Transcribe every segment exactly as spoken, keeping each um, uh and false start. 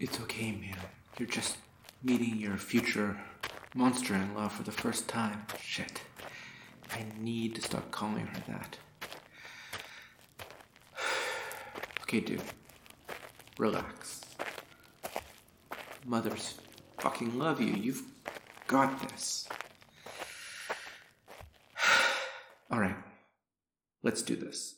It's okay, man. You're just meeting your future monster-in-law for the first time. Shit. I need to stop calling her that. Okay, dude. Relax. Mothers fucking love you. You've got this. Alright. Let's do this.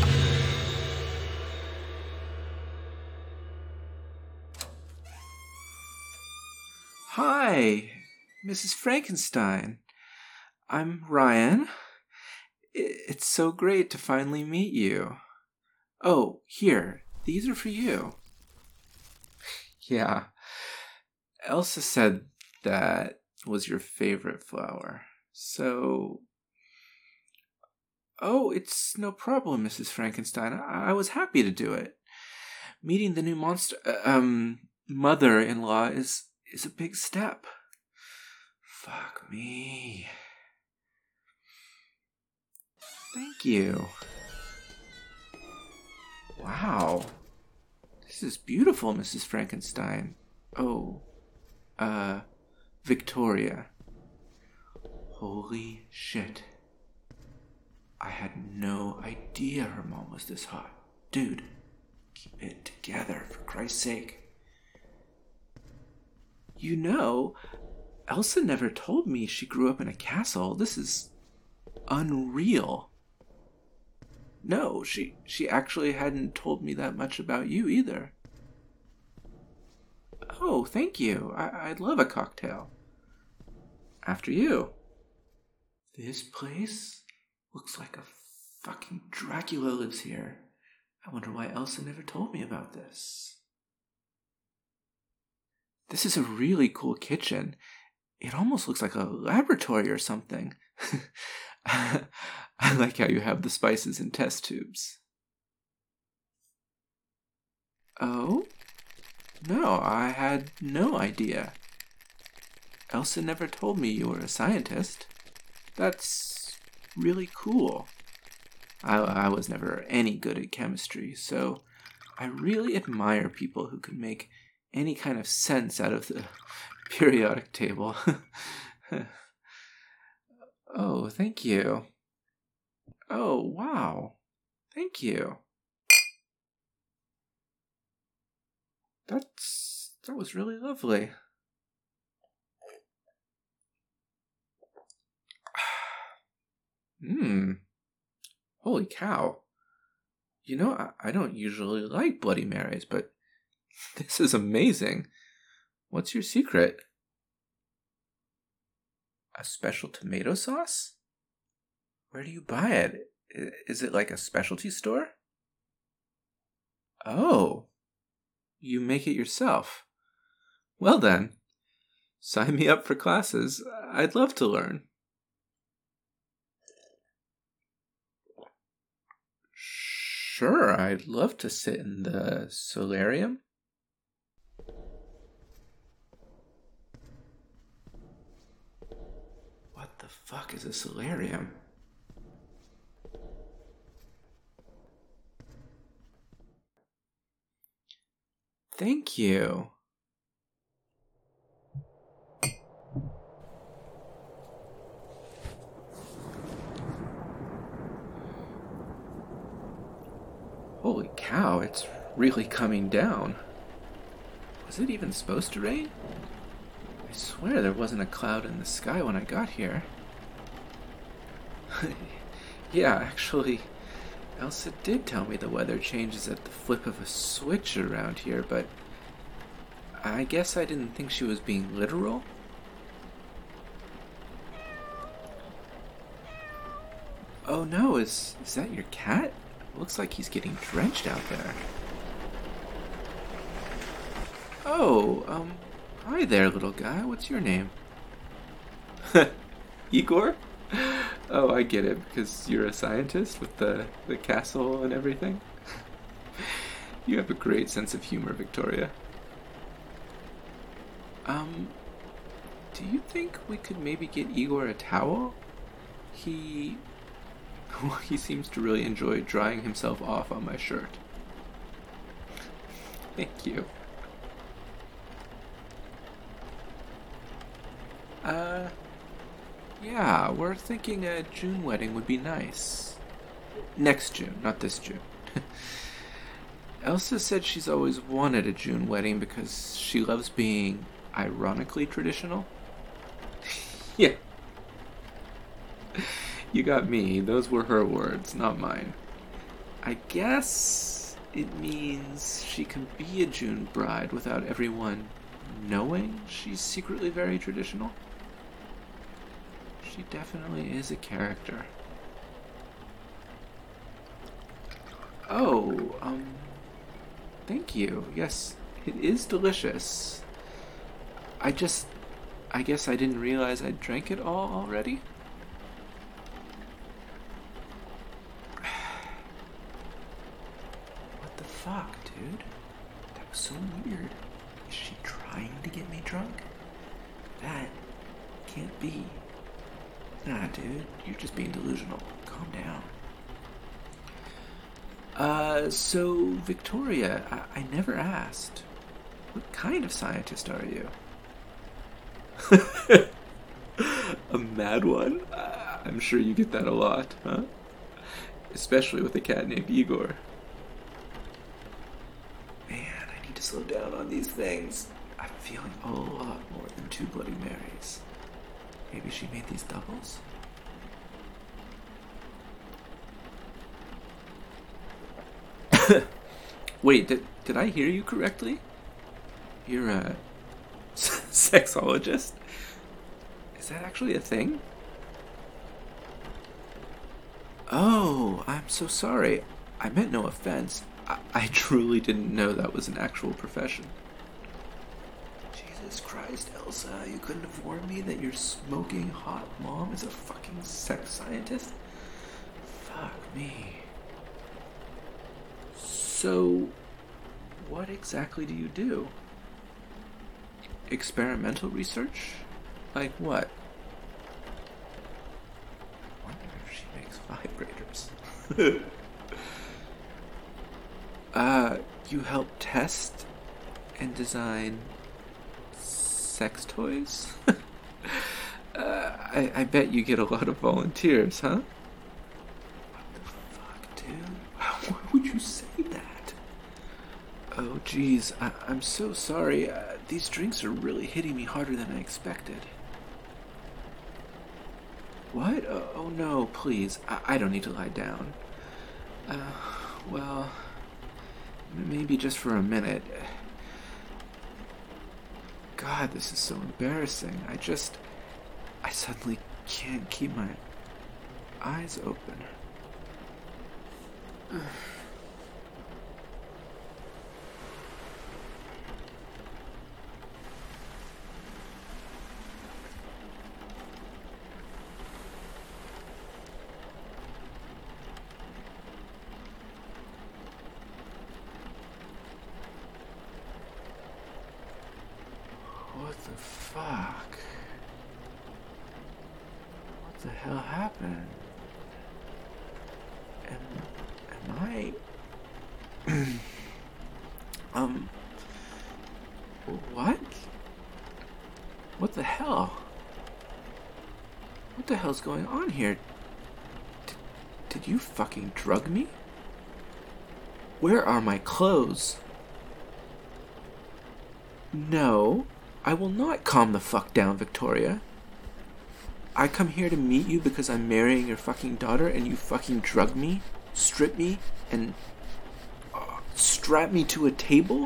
Hi, Missus Frankenstein. I'm Ryan. It's so great to finally meet you. Oh, here. These are for you. Yeah. Elsa said that was your favorite flower. So... Oh, it's no problem, Missus Frankenstein. I, I was happy to do it. Meeting the new monster... Uh, um... mother-in-law is... is a big step. Fuck me. Thank you. Wow. This is beautiful, Missus Frankenstein. Oh. Uh, Victoria. Holy shit. I had no idea her mom was this hot. Dude, keep it together, for Christ's sake. You know, Elsa never told me she grew up in a castle. This is unreal. No, she she actually hadn't told me that much about you either. Oh, thank you. I, I'd love a cocktail. After you. This place looks like a fucking Dracula lives here. I wonder why Elsa never told me about this. This is a really cool kitchen. It almost looks like a laboratory or something. I like how you have the spices in test tubes. Oh? No, I had no idea. Elsa never told me you were a scientist. That's really cool. I, I was never any good at chemistry, so I really admire people who can make any kind of sense out of the periodic table. Oh, thank you. Oh, wow. Thank you. That's... that was really lovely. Mmm. Holy cow. You know, I, I don't usually like Bloody Marys, but this is amazing. What's your secret? A special tomato sauce? Where do you buy it? Is it like a specialty store? Oh, you make it yourself. Well then, sign me up for classes. I'd love to learn. Sure, I'd love to sit in the solarium. What the fuck is a solarium? Thank you. Holy cow, it's really coming down. Was it even supposed to rain? I swear there wasn't a cloud in the sky when I got here. Yeah, actually, Elsa did tell me the weather changes at the flip of a switch around here, but I guess I didn't think she was being literal. Oh no, is, is that your cat? Looks like he's getting drenched out there. Oh, um, hi there, little guy. What's your name? Igor? Oh, I get it, because you're a scientist with the, the castle and everything. You have a great sense of humor, Victoria. Um, do you think we could maybe get Igor a towel? He... he seems to really enjoy drying himself off on my shirt. Thank you. Uh, yeah, we're thinking a June wedding would be nice. Next June, not this June. Elsa said she's always wanted a June wedding because she loves being ironically traditional. Yeah. You got me. Those were her words, not mine. I guess it means she can be a June bride without everyone knowing she's secretly very traditional. She definitely is a character. Oh, um, thank you. Yes, it is delicious. I just, I guess I didn't realize I drank it all already. What the fuck, dude? That was so weird. Is she trying to get me drunk? That can't be. Nah, dude, you're just being delusional. Calm down. Uh, so, Victoria, I, I never asked. What kind of scientist are you? A mad one? Uh, I'm sure you get that a lot, huh? Especially with a cat named Igor. Man, I need to slow down on these things. I'm feeling a lot more than two Bloody Marys. Maybe she made these doubles? Wait, did, did I hear you correctly? You're a sexologist? Is that actually a thing? Oh, I'm so sorry. I meant no offense. I, I truly didn't know that was an actual profession. Jesus Christ, Elsa, you couldn't have warned me that your smoking hot mom is a fucking sex scientist? Fuck me. So, what exactly do you do? Experimental research? Like what? I wonder if she makes vibrators. uh, you help test and design sex toys? uh, I, I bet you get a lot of volunteers, huh? What the fuck, dude? Why would you say that? Oh, geez, I- I'm so sorry. Uh, these drinks are really hitting me harder than I expected. What? Uh, oh, no, please. I-, I don't need to lie down. Uh, well, maybe just for a minute. God, this is so embarrassing. I just... I suddenly can't keep my eyes open. What the fuck? What the hell happened? Am, am I... um... What? What the hell? What the hell's going on here? D- did you fucking drug me? Where are my clothes? No, I will not calm the fuck down, Victoria. I come here to meet you because I'm marrying your fucking daughter and you fucking drug me, strip me, and uh, strap me to a table?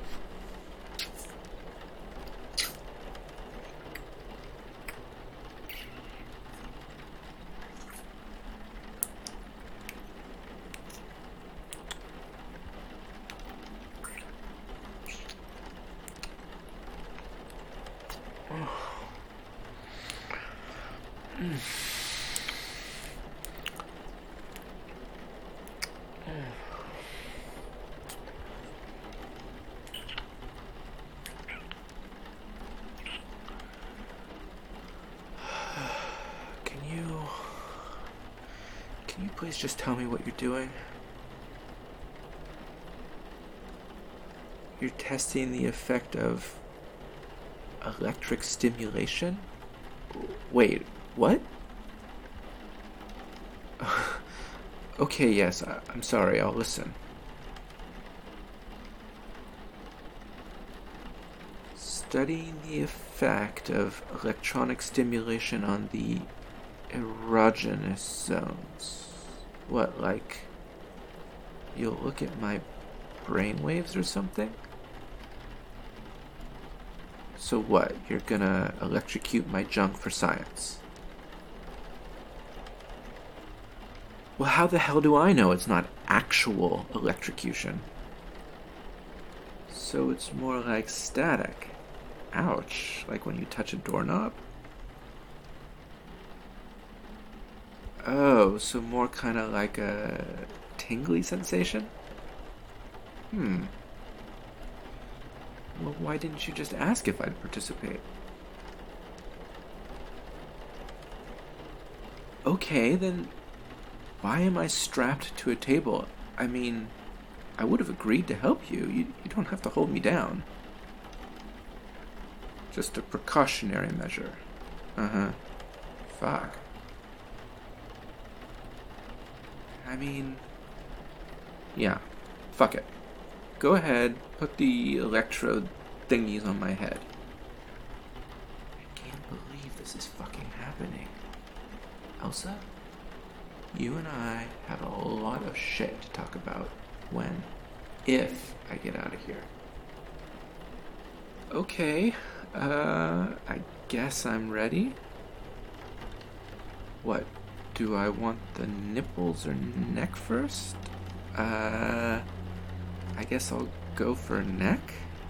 Can you... Can you please just tell me what you're doing? You're testing the effect of electric stimulation Wait, what? Okay, yes, I, I'm sorry, I'll listen. Studying the effect of electronic stimulation on the erogenous zones. What, like, you'll look at my brainwaves or something? So what, you're gonna electrocute my junk for science? Well, how the hell do I know it's not actual electrocution? So it's more like static. Ouch, like when you touch a doorknob? Oh, so more kind of like a tingly sensation? Hmm. Well, why didn't you just ask if I'd participate? Okay, then why am I strapped to a table? I mean, I would have agreed to help you. You, you don't have to hold me down. Just a precautionary measure. Uh-huh. Fuck. I mean... Yeah. Fuck it. Go ahead, put the electrode thingies on my head. I can't believe this is fucking happening. Elsa? You and I have a lot of shit to talk about when, if I get out of here. Okay, uh, I guess I'm ready. What, do I want the nipples or neck first? Uh, I guess I'll go for neck.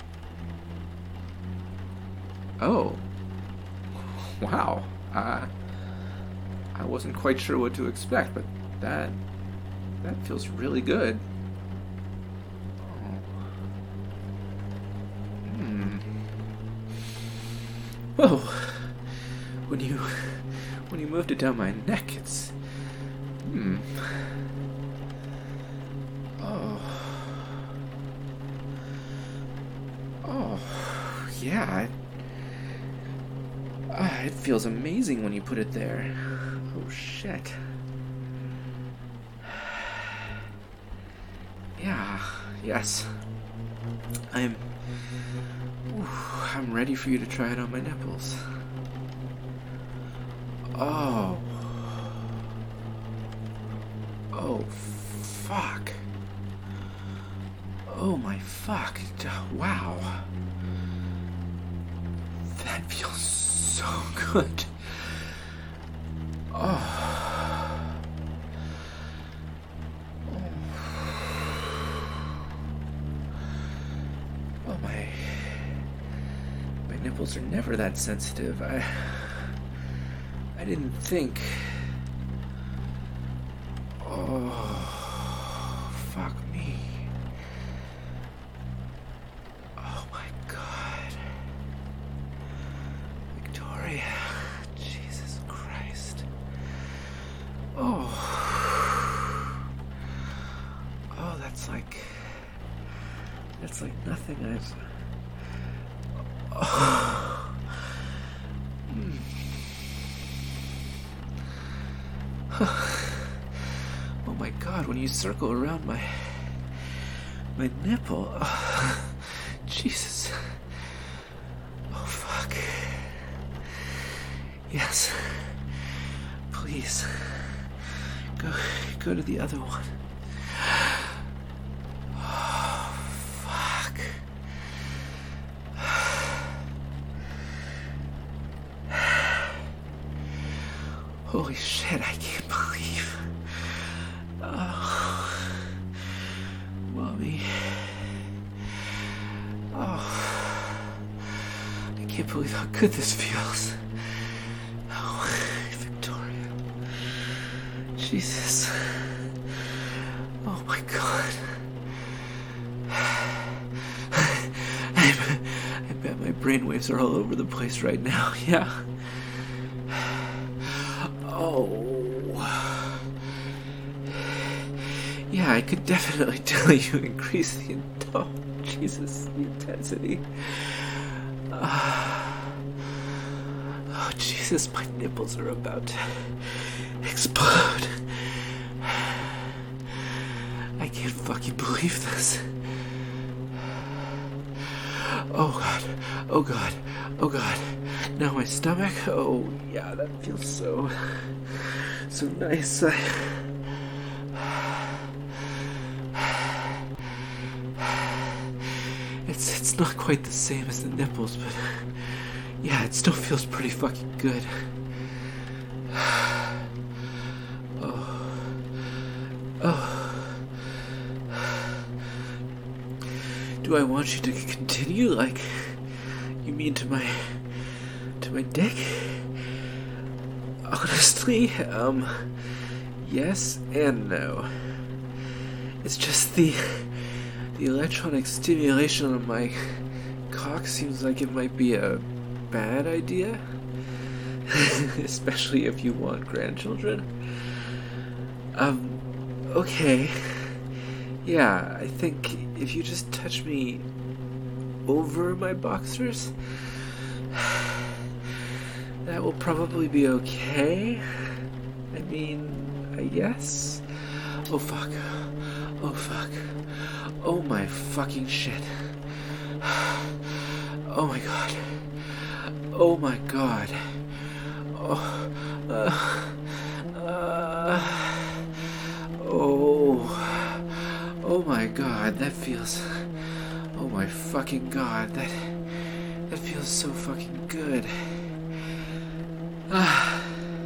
Oh, wow, uh... I wasn't quite sure what to expect, but that that feels really good. Oh. Hmm. Whoa. When you when you moved it down my neck, it's hmm. Oh. Oh. Yeah. It, uh, it feels amazing when you put it there. Oh, shit. Yeah, yes. I'm... Ooh, I'm ready for you to try it on my nipples. Oh. Oh, fuck. Oh, my fuck. Wow. That feels so good. Oh. Oh, my... My nipples are never that sensitive. I... I didn't think... Oh... Fuck me. Oh, my God. Victoria... Oh. Oh, that's like... That's like nothing I've... Oh. Mm. Oh my God, when you circle around my... My nipple... Oh. Jesus. Oh, fuck. Yes. Please. Go, go to the other one. Oh, fuck. Holy shit, I can't believe. Oh. Mommy. Oh. I can't believe how good this feels. Oh, Victoria. Jesus. Oh my God. I, I bet my brainwaves are all over the place right now. Yeah. Oh. Yeah, I could definitely tell you increase the in- oh, Jesus, the intensity. Uh, oh, Jesus, my nipples are about to explode. I can't fucking believe this. Oh god, oh god, oh god. Now my stomach, oh yeah, that feels so, so nice. I... It's, it's not quite the same as the nipples, but yeah, it still feels pretty fucking good. Oh. Oh. Do I want you to continue? Like, you mean to my, to my dick? Honestly, um, yes and no. It's just the, the electronic stimulation on my cock seems like it might be a bad idea. Especially if you want grandchildren. Um, okay. Yeah, I think if you just touch me over my boxers, that will probably be okay. I mean, I guess. Oh fuck. Oh fuck. Oh my fucking shit. Oh my god. Oh my god. Oh. Uh, uh, oh. Oh my god, that feels... Oh my fucking god, that... That feels so fucking good. Ah.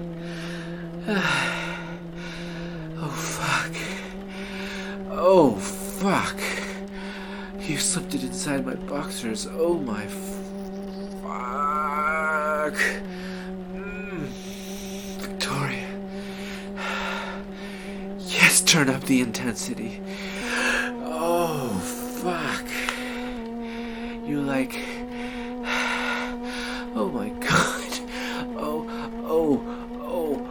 Ah. Oh fuck. Oh fuck. You slipped it inside my boxers. Oh my fuck. Mm. Victoria. Yes, turn up the intensity. Oh, fuck. You like... Oh my god. Oh, oh, oh,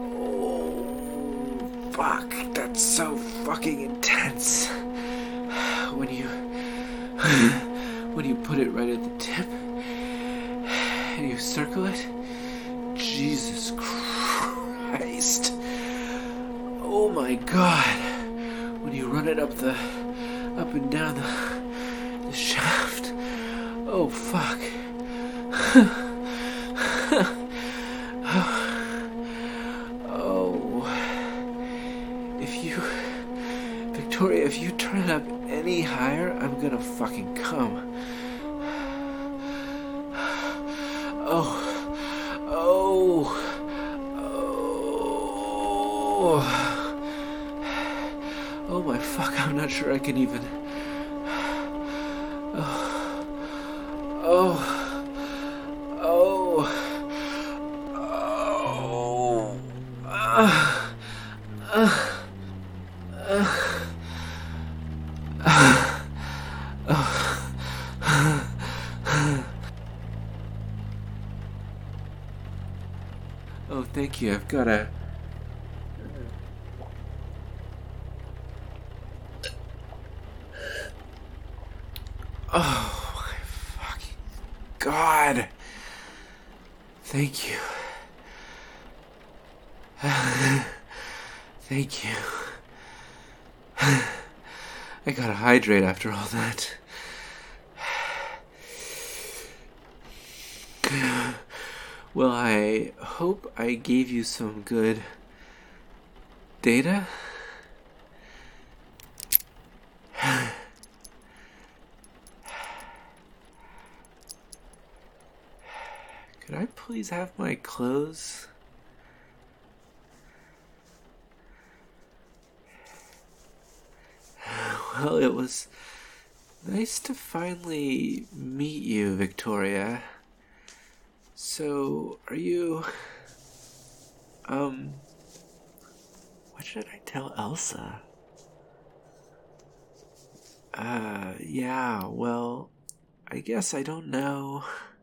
oh. Fuck, that's so fucking intense. When you... When you put it right at the tip, and you circle it, Jesus Christ. Oh my god. When you run it up the... up and down the, the shaft. Oh, fuck. Oh. If you... Victoria, if you turn it up any higher, I'm gonna fucking come. Oh. Oh. Oh. Oh my fuck, I'm not sure I can even... Oh. Oh. Oh. Oh. Uh. Uh. Uh. Oh, thank you. I've got a... Oh, my fucking God. Thank you. Thank you. I gotta hydrate after all that. Well, I hope I gave you some good data. Could I please have my clothes? Well, it was nice to finally meet you, Victoria. So, are you... Um... What should I tell Elsa? Uh, yeah, well, I guess I don't know.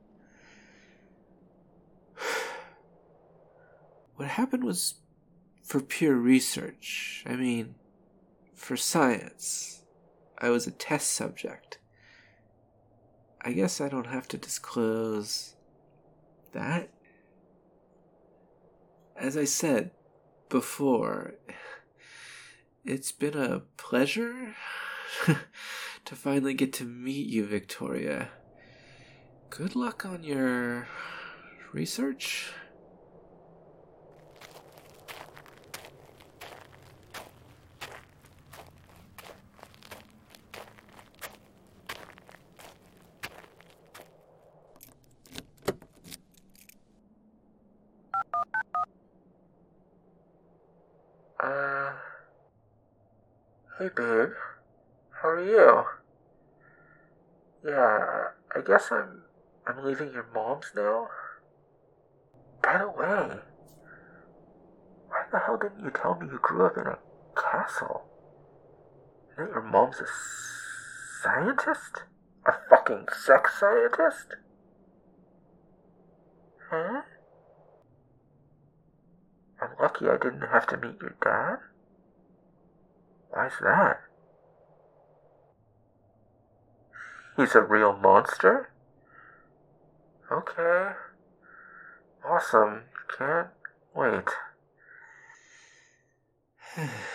What happened was for pure research. I mean, for science. I was a test subject. I guess I don't have to disclose that. as I said before, it's been a pleasure to finally get to meet you, Victoria. Good luck on your research. Uh, hey babe, how are you? Yeah, I guess I'm I'm leaving your mom's now. By the way, why the hell didn't you tell me you grew up in a castle? And that your mom's a scientist? A fucking sex scientist? Huh? I'm lucky I didn't have to meet your dad. Why's that? He's a real monster? Okay. Awesome. Can't wait.